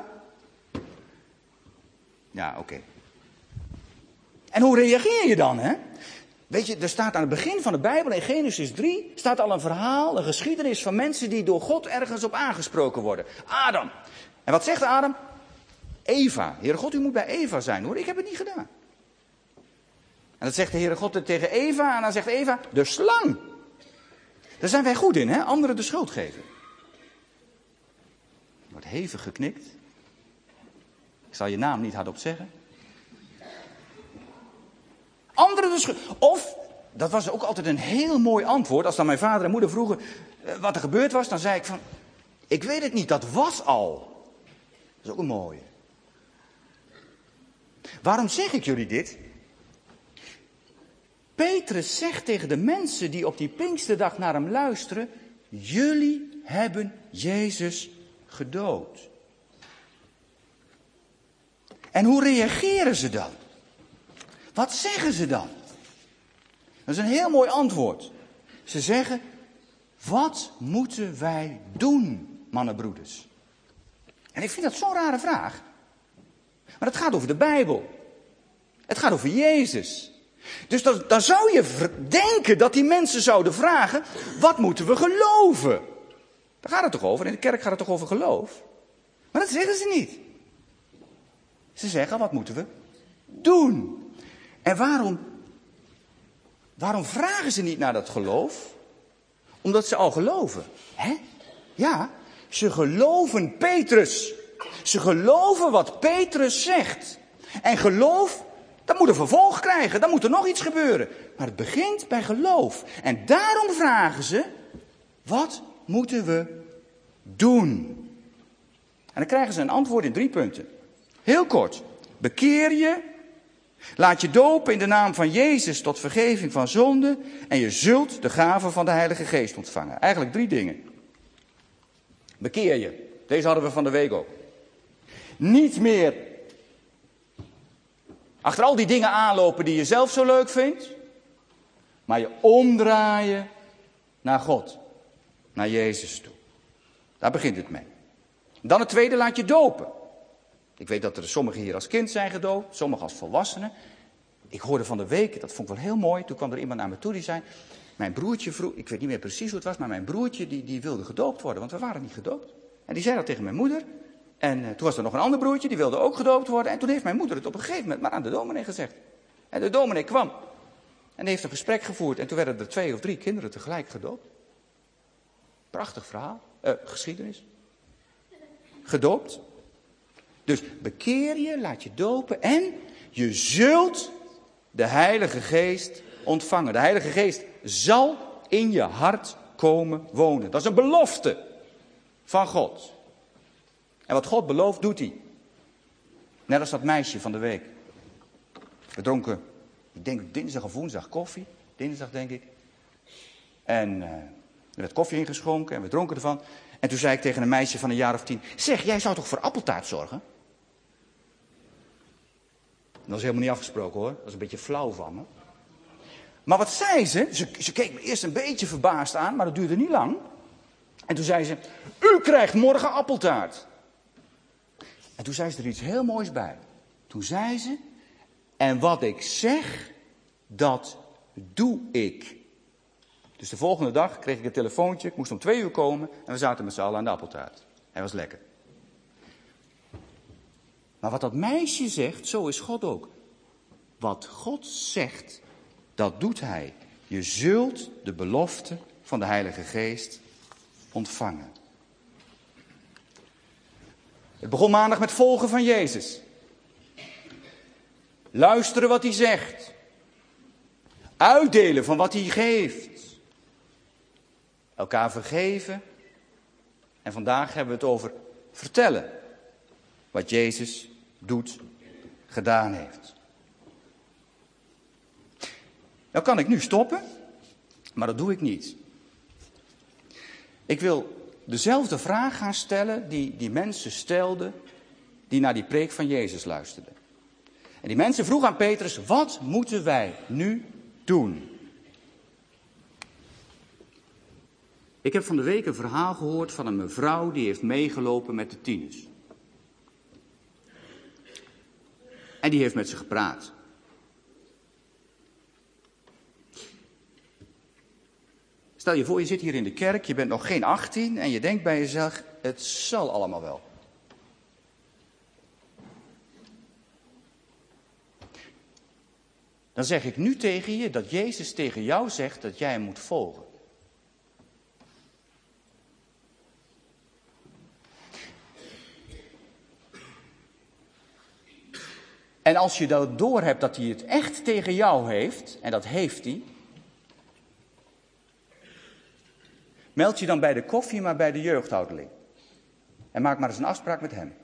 Ja, oké. Okay. En hoe reageer je dan, hè? Weet je, er staat aan het begin van de Bijbel, in Genesis drie, staat al een verhaal, een geschiedenis van mensen die door God ergens op aangesproken worden. Adam. En wat zegt Adam? Eva. Heere God, u moet bij Eva zijn hoor, ik heb het niet gedaan. En dat zegt de Heere God tegen Eva, en dan zegt Eva, de slang. Daar zijn wij goed in, hè? Anderen de schuld geven. Er wordt hevig geknikt. Ik zal je naam niet hardop zeggen. Anderen de schuld. Of dat was ook altijd een heel mooi antwoord. Als dan mijn vader en moeder vroegen uh, wat er gebeurd was, dan zei ik van, ik weet het niet, dat was al. Dat is ook een mooie. Waarom zeg ik jullie dit? Petrus zegt tegen de mensen die op die Pinksterdag naar hem luisteren, jullie hebben Jezus gedood. En hoe reageren ze dan? Wat zeggen ze dan? Dat is een heel mooi antwoord. Ze zeggen, wat moeten wij doen, mannenbroeders? En ik vind dat zo'n rare vraag. Maar het gaat over de Bijbel. Het gaat over Jezus. Dus dan, dan zou je denken dat die mensen zouden vragen, wat moeten we geloven? Daar gaat het toch over? In de kerk gaat het toch over geloof? Maar dat zeggen ze niet. Ze zeggen, wat moeten we doen? En waarom, waarom vragen ze niet naar dat geloof? Omdat ze al geloven. Hè? Ja, ze geloven Petrus. Ze geloven wat Petrus zegt. En geloof, dat moet een vervolg krijgen. Dan moet er nog iets gebeuren. Maar het begint bij geloof. En daarom vragen ze, wat moeten we doen? En dan krijgen ze een antwoord in drie punten. Heel kort. Bekeer je. Laat je dopen in de naam van Jezus tot vergeving van zonde. En je zult de gave van de Heilige Geest ontvangen. Eigenlijk drie dingen. Bekeer je. Deze hadden we van de week ook. Niet meer achter al die dingen aanlopen die je zelf zo leuk vindt. Maar je omdraaien naar God. Naar Jezus toe. Daar begint het mee. Dan het tweede, laat je dopen. Ik weet dat er sommigen hier als kind zijn gedoopt, sommigen als volwassenen. Ik hoorde van de week, dat vond ik wel heel mooi, toen kwam er iemand naar me toe die zei, mijn broertje vroeg, ik weet niet meer precies hoe het was, maar mijn broertje die, die wilde gedoopt worden, want we waren niet gedoopt. En die zei dat tegen mijn moeder. En uh, toen was er nog een ander broertje, die wilde ook gedoopt worden. En toen heeft mijn moeder het op een gegeven moment maar aan de dominee gezegd. En de dominee kwam en die heeft een gesprek gevoerd en toen werden er twee of drie kinderen tegelijk gedoopt. Prachtig verhaal, uh, geschiedenis. Gedoopt. Dus bekeer je, laat je dopen en je zult de Heilige Geest ontvangen. De Heilige Geest zal in je hart komen wonen. Dat is een belofte van God. En wat God belooft, doet hij. Net als dat meisje van de week. We dronken, ik denk dinsdag of woensdag koffie. Dinsdag denk ik. En uh, er werd koffie ingeschonken en we dronken ervan. En toen zei ik tegen een meisje van een jaar of tien, zeg, jij zou toch voor appeltaart zorgen? Dat was helemaal niet afgesproken hoor. Dat was een beetje flauw van me. Maar wat zei ze? Ze, ze keek me eerst een beetje verbaasd aan, maar dat duurde niet lang. En toen zei ze, u krijgt morgen appeltaart. En toen zei ze er iets heel moois bij. Toen zei ze, en wat ik zeg, dat doe ik. Dus de volgende dag kreeg ik een telefoontje, ik moest om twee uur komen en we zaten met z'n allen aan de appeltaart. Hij was lekker. Maar wat dat meisje zegt, zo is God ook. Wat God zegt, dat doet hij. Je zult de belofte van de Heilige Geest ontvangen. Het begon maandag met volgen van Jezus. Luisteren wat hij zegt. Uitdelen van wat hij geeft. Elkaar vergeven. En vandaag hebben we het over vertellen. Wat Jezus doet, gedaan heeft. Nou kan ik nu stoppen, maar dat doe ik niet. Ik wil dezelfde vraag gaan stellen die die mensen stelden die naar die preek van Jezus luisterden. En die mensen vroegen aan Petrus, wat moeten wij nu doen? Ik heb van de week een verhaal gehoord van een mevrouw die heeft meegelopen met de tieners. En die heeft met ze gepraat. Stel je voor, je zit hier in de kerk, je bent nog geen achttien en je denkt bij jezelf, het zal allemaal wel. Dan zeg ik nu tegen je dat Jezus tegen jou zegt dat jij hem moet volgen. En als je dat doorhebt dat hij het echt tegen jou heeft, en dat heeft hij, Meld je dan bij de koffie, maar bij de jeugdhouderling. En maak maar eens een afspraak met hem.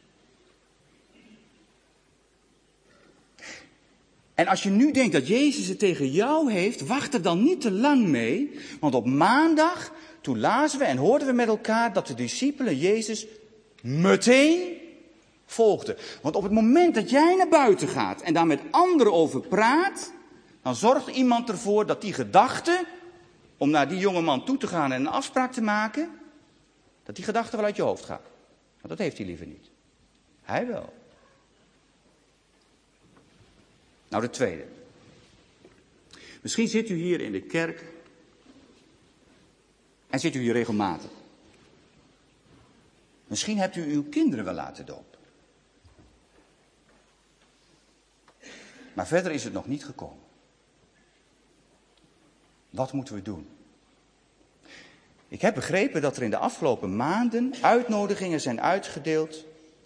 En als je nu denkt dat Jezus het tegen jou heeft, wacht er dan niet te lang mee. Want op maandag, toen lazen we en hoorden we met elkaar dat de discipelen Jezus meteen volgden. Want op het moment dat jij naar buiten gaat en daar met anderen over praat, dan zorgt iemand ervoor dat die gedachte om naar die jonge man toe te gaan en een afspraak te maken, dat die gedachte wel uit je hoofd gaat. Want dat heeft hij liever niet. Hij wel. Nou, de tweede. Misschien zit u hier in de kerk en zit u hier regelmatig. Misschien hebt u uw kinderen wel laten dopen. Maar verder is het nog niet gekomen. Wat moeten we doen? Ik heb begrepen dat er in de afgelopen maanden uitnodigingen zijn uitgedeeld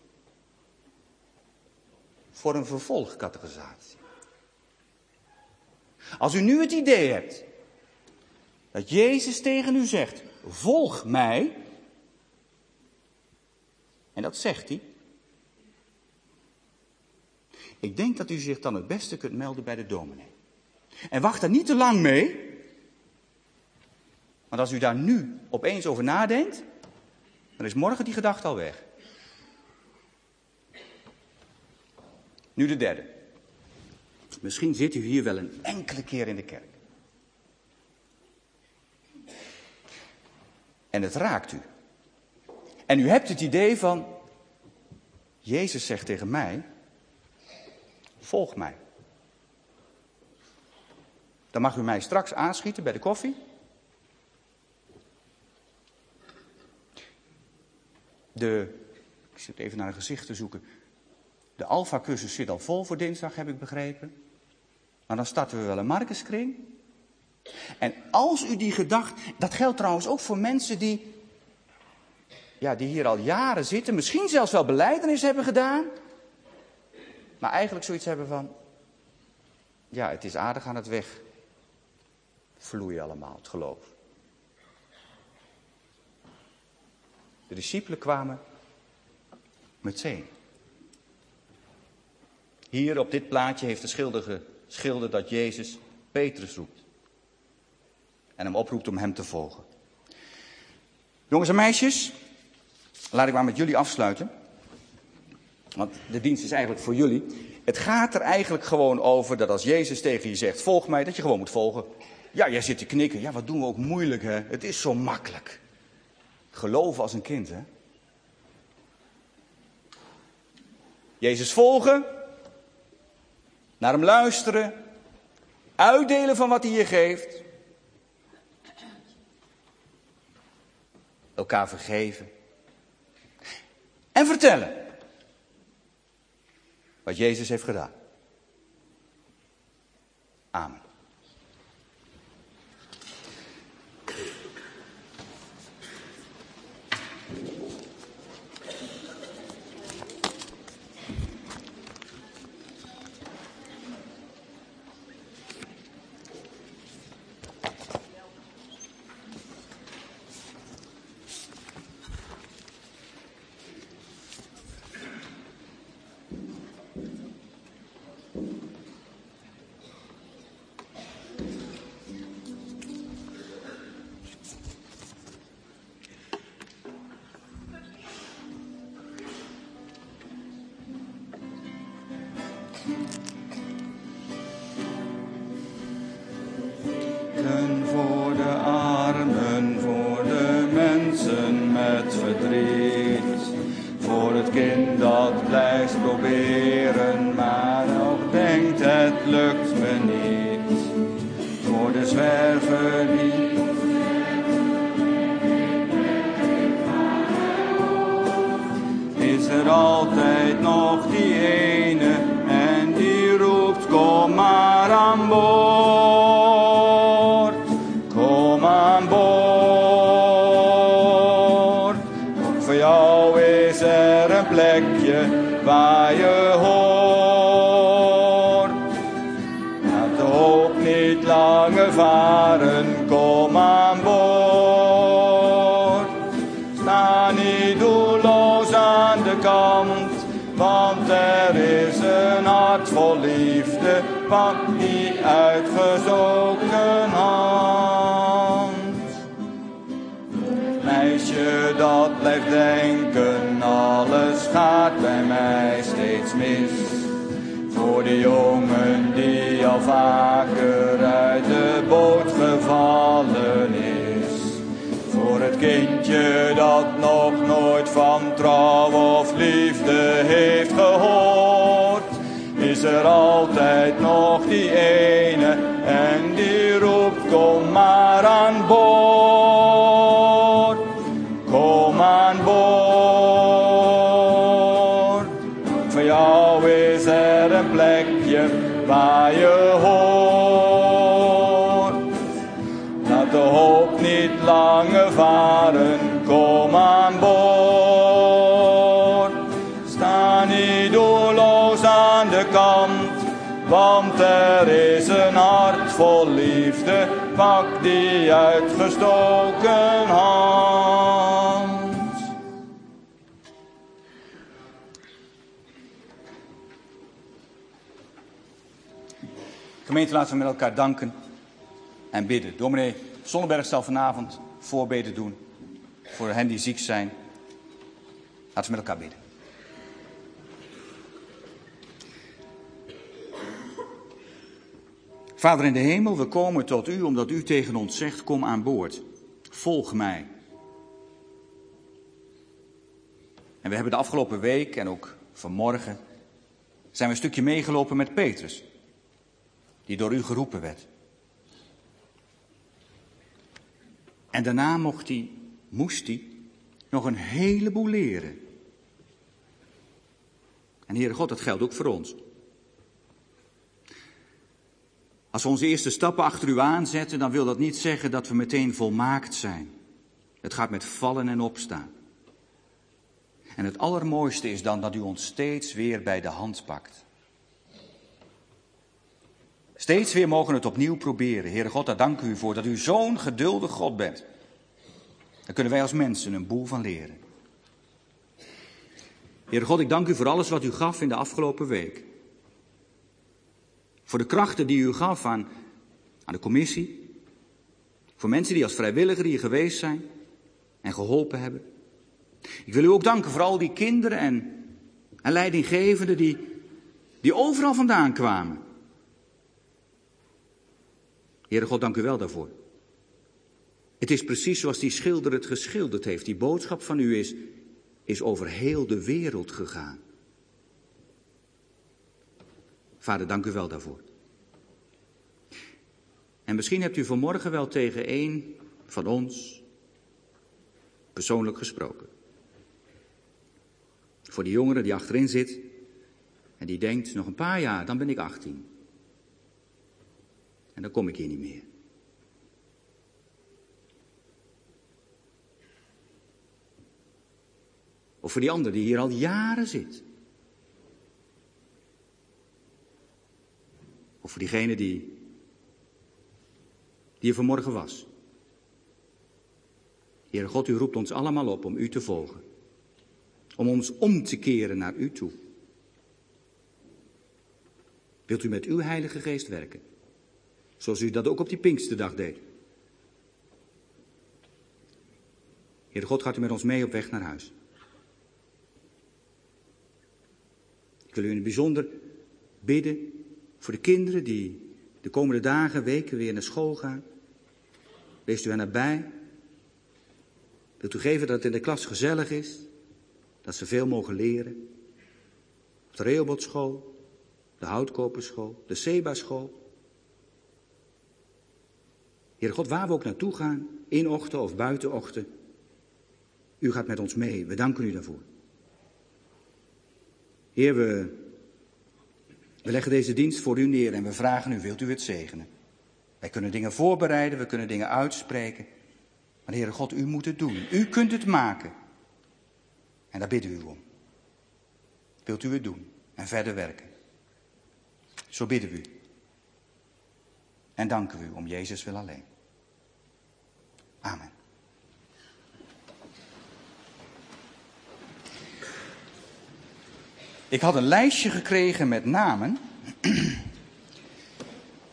voor een vervolgcatechisatie. Als u nu het idee hebt dat Jezus tegen u zegt, volg mij, en dat zegt hij, ik denk dat u zich dan het beste kunt melden bij de dominee. En wacht daar niet te lang mee, want als u daar nu opeens over nadenkt, dan is morgen die gedachte al weg. Nu de derde. Misschien zit u hier wel een enkele keer in de kerk. En het raakt u. En u hebt het idee van, Jezus zegt tegen mij, volg mij. Dan mag u mij straks aanschieten bij de koffie. De, ik zit even naar een gezicht te zoeken. De Alpha-cursus zit al vol voor dinsdag, heb ik begrepen. Maar dan starten we wel een Marcuskring. En als u die gedachte, dat geldt trouwens ook voor mensen die, ja, die hier al jaren zitten, misschien zelfs wel belijdenis hebben gedaan, maar eigenlijk zoiets hebben van, ja, het is aardig aan het weg vloeien allemaal, het geloof. De discipelen kwamen meteen. Hier op dit plaatje heeft de schilder geschilderd dat Jezus Petrus roept. En hem oproept om hem te volgen. Jongens en meisjes, laat ik maar met jullie afsluiten. Want de dienst is eigenlijk voor jullie. Het gaat er eigenlijk gewoon over dat als Jezus tegen je zegt, volg mij, dat je gewoon moet volgen. Ja, jij zit te knikken. Ja, wat doen we ook moeilijk, hè? Het is zo makkelijk. Geloven als een kind, hè? Jezus volgen, naar hem luisteren, uitdelen van wat hij je geeft, elkaar vergeven en vertellen wat Jezus heeft gedaan. Amen. Voor de armen, voor de mensen met verdriet. Voor het kind dat blijft proberen, maar nog denkt het lukt me niet. Voor de zwerver die is er altijd nog die ene en die roept kom maar aan boord, kom aan boord. Ook voor jou is er een plekje waar je hoort. Laat de hoop niet langer varen, kom aan boord. pak die uitgestoken hand. Meisje dat blijft denken, alles gaat bij mij steeds mis. Voor de jongen die al vaker uit de boot gevallen is. Voor het kindje dat nog nooit van trouw of liefde heeft gehoord. Is er altijd nog die ene en die roept kom maar aan boord. Kom aan boord. Voor jou is er een plekje waar je hoort. Laat de hoop niet langer varen, kom aan boord. Sta niet doelloos aan de kant, want er is een hart vol liefde, pak die uitgestoken hand. Gemeente, laten we met elkaar danken en bidden. Dominee Sonnenberg zal vanavond voorbeden doen voor hen die ziek zijn. Laten we met elkaar bidden. Vader in de hemel, we komen tot u omdat u tegen ons zegt, kom aan boord. Volg mij. En we hebben de afgelopen week en ook vanmorgen zijn we een stukje meegelopen met Petrus, die door u geroepen werd. En daarna mocht hij, moest hij nog een heleboel leren. En Heere God, dat geldt ook voor ons. Als we onze eerste stappen achter u aanzetten, dan wil dat niet zeggen dat we meteen volmaakt zijn. Het gaat met vallen en opstaan. En het allermooiste is dan dat u ons steeds weer bij de hand pakt. Steeds weer mogen we het opnieuw proberen. Heere God, daar dank u voor dat u zo'n geduldig God bent. Daar kunnen wij als mensen een boel van leren. Heere God, ik dank u voor alles wat u gaf in de afgelopen week. Voor de krachten die u gaf aan, aan de commissie. Voor mensen die als vrijwilliger hier geweest zijn en geholpen hebben. Ik wil u ook danken voor al die kinderen en, en leidinggevenden die, die overal vandaan kwamen. Heere God, dank u wel daarvoor. Het is precies zoals die schilder het geschilderd heeft. Die boodschap van u is, is over heel de wereld gegaan. Vader, dank u wel daarvoor. En misschien hebt u vanmorgen wel tegen een van ons persoonlijk gesproken. Voor die jongere die achterin zit en die denkt, nog een paar jaar, dan ben ik achttien. En dan kom ik hier niet meer. Of voor die ander die hier al jaren zit. Of voor diegene die, die er vanmorgen was. Heere God, u roept ons allemaal op om u te volgen. Om ons om te keren naar u toe. Wilt u met uw Heilige Geest werken? Zoals u dat ook op die Pinksterdag deed. Heere God, gaat u met ons mee op weg naar huis. Ik wil u in het bijzonder bidden voor de kinderen die de komende dagen, weken weer naar school gaan. Wees u hen nabij. Wilt u geven dat het in de klas gezellig is. Dat ze veel mogen leren. Op de Rehobotschool, de Houtkoperschool, de Seba-school. Heere God, waar we ook naartoe gaan, in ochtend of buiten ochtend. U gaat met ons mee. We danken u daarvoor. Heer, we, we leggen deze dienst voor u neer en we vragen u, wilt u het zegenen? Wij kunnen dingen voorbereiden, we kunnen dingen uitspreken. Maar Heere God, u moet het doen. U kunt het maken. En daar bidden we u om. Wilt u het doen en verder werken? Zo bidden we u. En danken we u om Jezus wil alleen. Amen. Ik had een lijstje gekregen met namen.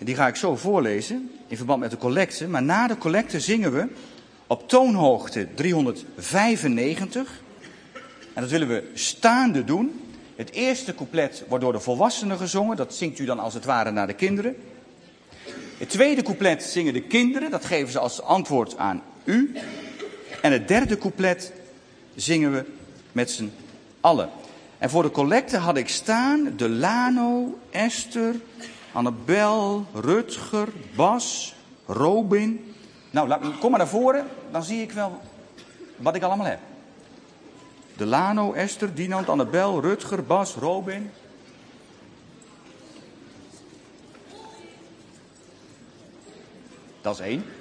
die ga ik zo voorlezen in verband met de collecte. Maar na de collecte zingen we op toonhoogte driehonderdvijfennegentig. En dat willen we staande doen. Het eerste couplet wordt door de volwassenen gezongen. Dat zingt u dan als het ware naar de kinderen. Het tweede couplet zingen de kinderen. Dat geven ze als antwoord aan u. En het derde couplet zingen we met z'n allen. En voor de collecte had ik staan Delano, Esther, Annabel, Rutger, Bas, Robin. Nou, laat, kom maar naar voren, dan zie ik wel wat ik allemaal heb. Delano, Esther, Dinant, Annabel, Rutger, Bas, Robin. Dat is één.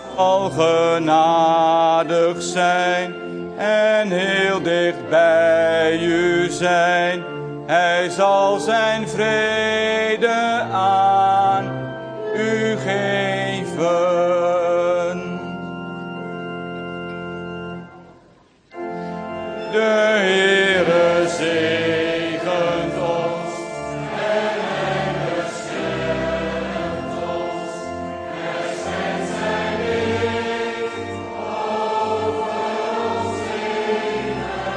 zal genadig zijn en heel dicht bij u zijn. Hij zal zijn vrede aan u geven. De Heere zegent ons en hij beschermt ons. Hij zendt zijn licht over ons heen.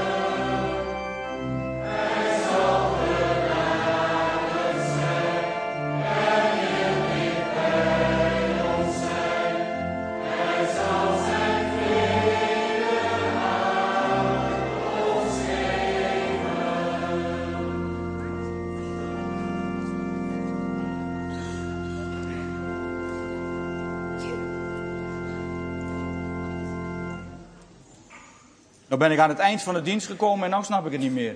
Hij zal genadig zijn en heel dicht bij ons zijn. Hij zal zijn vrede aan ons geven. Nou ben ik aan het eind van de dienst gekomen en nu snap ik het niet meer.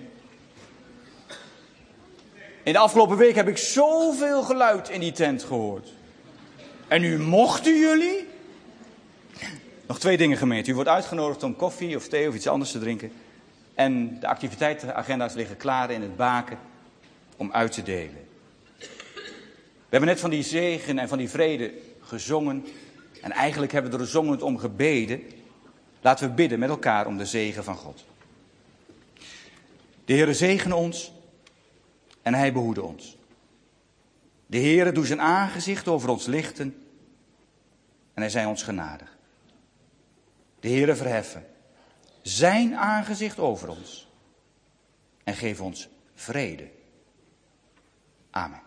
In de afgelopen week heb ik zoveel geluid in die tent gehoord. En nu mochten jullie? Nog twee dingen, gemeente. U wordt uitgenodigd om koffie of thee of iets anders te drinken. En de activiteitenagenda's liggen klaar in het baken om uit te delen. We hebben net van die zegen en van die vrede gezongen. En eigenlijk hebben we er zongend om gebeden. Laten we bidden met elkaar om de zegen van God. De Heere zegene ons en hij behoede ons. De Heere doet zijn aangezicht over ons lichten en hij zij ons genadig. De Heere verheffen zijn aangezicht over ons en geef ons vrede. Amen.